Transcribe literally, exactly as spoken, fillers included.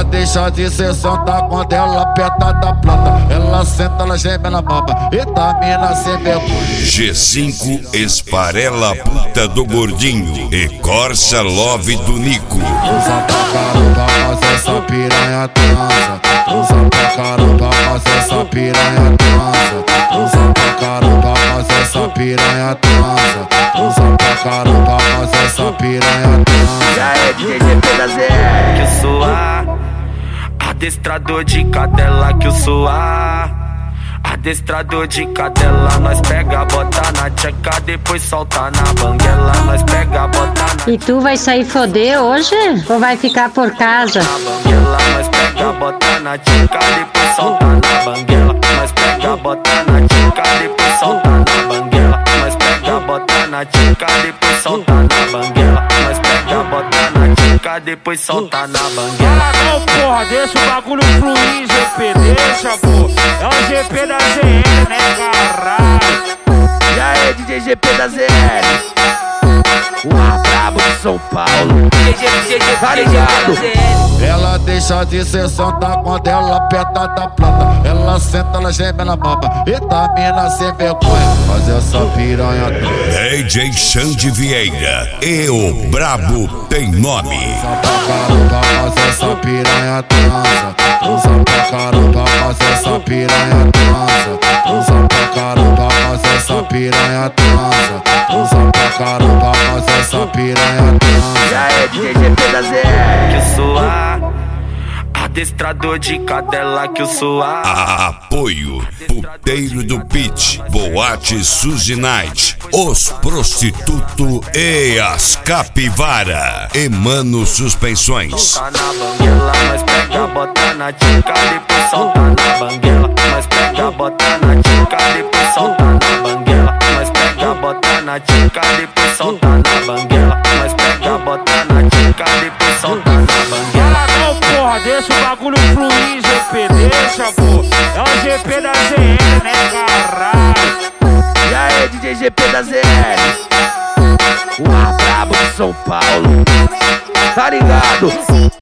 deixa de ser santa quando ela aperta da planta. Ela senta, ela geme, ela mama. Eita, mina sem vergonha. G cinco esfarela a puta do gordinho e Corsa Love do Nico. Usa pra caramba, mas essa piranha transa. Usa pra caramba, mas essa piranha transa. Usa pra caramba, mas essa piranha transa. Usa pra caramba, mas essa piranha transa. Já é D J G P da Z R. Que eu sou a adestrador de cadela, que eu sou a adestrador de cadela. Nós pega, bota na tcheca, depois solta na banguela. Nós pega, bota na... E tu vai sair foder hoje? Ou vai ficar por casa? Na banguela, nós pega, bota na tcheca, depois solta na banguela. Nós pega, bota na tcheca, depois solta na banguela. Nós pega, bota na tcheca, depois solta na banguela. Nós pega, bota na tcheca, depois solta na banguela. Fala não, porra, deixa o bagulho fluir, G P, deixa, pô. É o G P da Z R, né, caralho? Já é D J G P da Z R. O ar brabo de São Paulo. D J G G, tá ligado? Ela deixa de ser santa quando ela aperta da planta. Ela senta, ela geme, ela mama. Eita, mina sem vergonha. Mas essa piranha D J Xande Vieira e o Brabo tem nome. usa pra caramba, mas essa piranha transa. Usa pra caramba, mas essa piranha transa. Usa pra caramba, mas essa piranha transa. Usa pra caramba, mas essa piranha transa. Já é D J G P da Z R. Que eu sou a adestrador de cadela, que eu sou a A- Apoio Puteiro do Pit, Boate Suzy Night, Os Prostituto e as Capivara, Emano Suspensões. solta na banguela. Nós pega, bota na tcheca, depois solta na banguela. Nós pega, bota na tcheca, depois solta na banguela. Nós pega, bota na tcheca, depois solta na banguela. Nós pega, bota na tcheca, depois solta na banguela. Fala não, porra, deixa o bagulho fluir, G P, deixa, pô. É o G P da Z R, né, caralho? Já é D J G P da Z R. O ar brabo de São Paulo. Tá ligado?